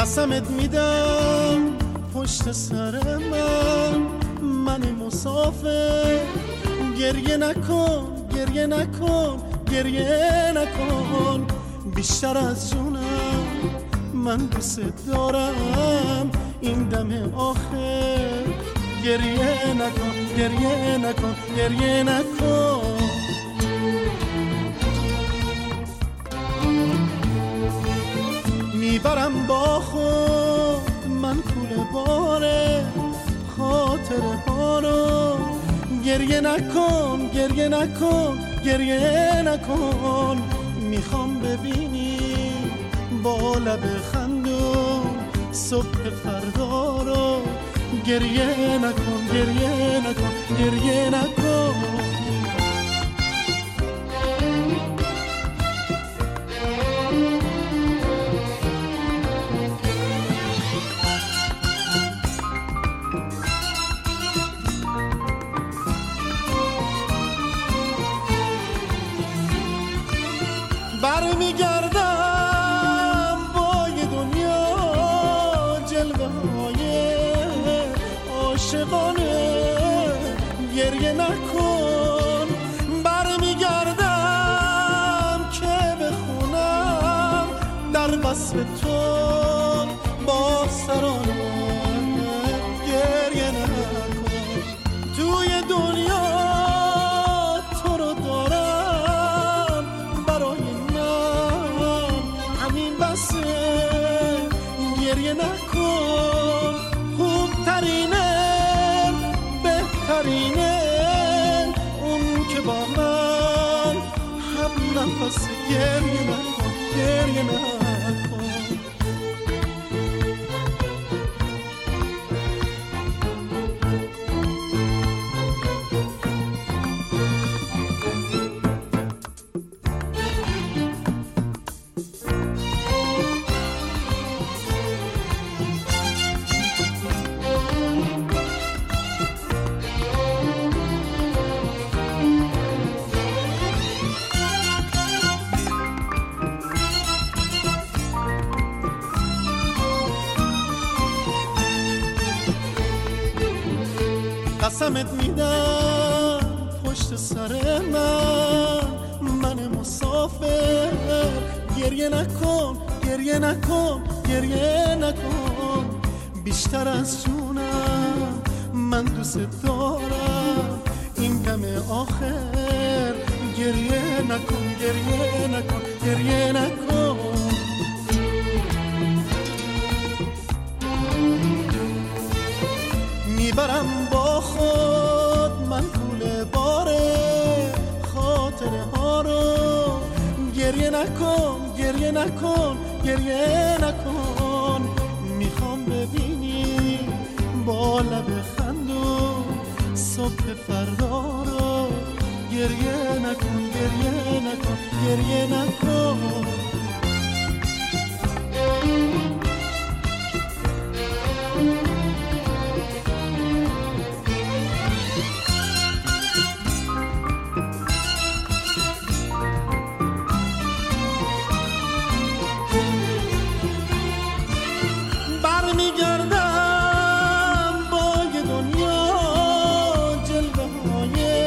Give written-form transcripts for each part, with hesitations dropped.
قسمت میدم پشت سر من مسافر، گریه نکن گریه نکن گریه نکن، بیشتر از جونم من دوست دارم این دم آخر، گریه نکن گریه نکن گریه نکن. میبرم با خود من کوله باره خاطره ها رو، گریه نکن گریه نکن گریه نکن، میخوام ببینی با لب خندون صبح فردا رو، گریه نکن گریه نکن گریه نکن. برمیگردم با یه دنیا جلوه های عاشقانه، گریه نکن. برمیگردم که بخونم در وصف تو با سرانه، گریه نکن. توی دنیا تو رو دارم برای گریه نکن، خوبترینه بهترینه اون که با من هم نفس، گریه نکن گریه نکن. قسمت میدم پشت سر من مسافر، گریه نکن گریه نکن گریه نکن، بیشتر از جونم من دوست دارم این دم آخر، گریه نکن گریه نکن گریه نکن. میبرم با خود من کوله باره خاطره ها رو، گریه نکن گریه نکن گریه نکن، میخوام ببینی با لب خندون صبح فردا رو، گریه نکن گریه نکن گریه نکن. برمیگردم با یه دنیا جلوه های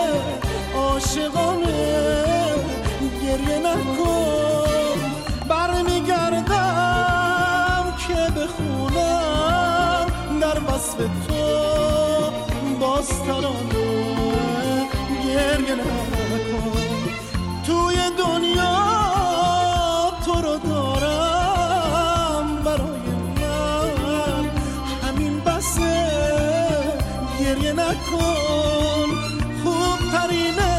عاشقانه، گریه نکن. برمیگردم که بخونم در وصف تو باز ترانه، گریه نکن. توی دنیا تو رو دارم برای گریه نکن، خوبترینه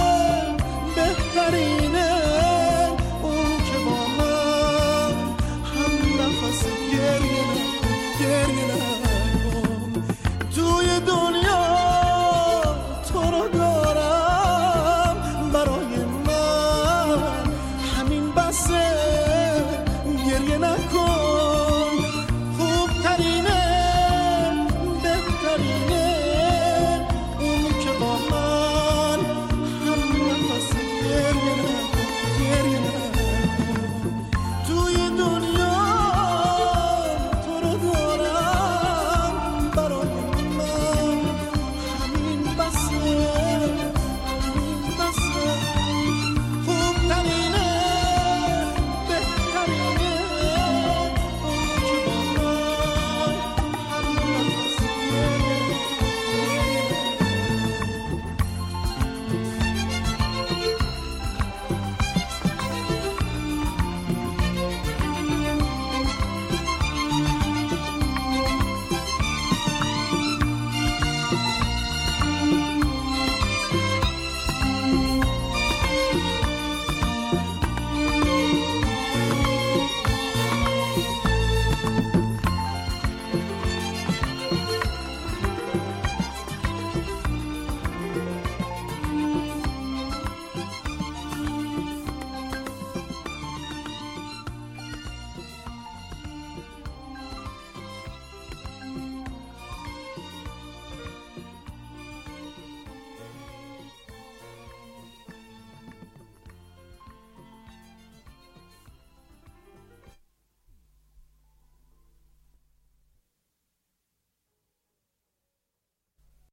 بهترینه اون که با من هم نفس، گریه نکن گریه نکن. توی دنیا تو رو دارم برای من همین بسه، گریه نکن.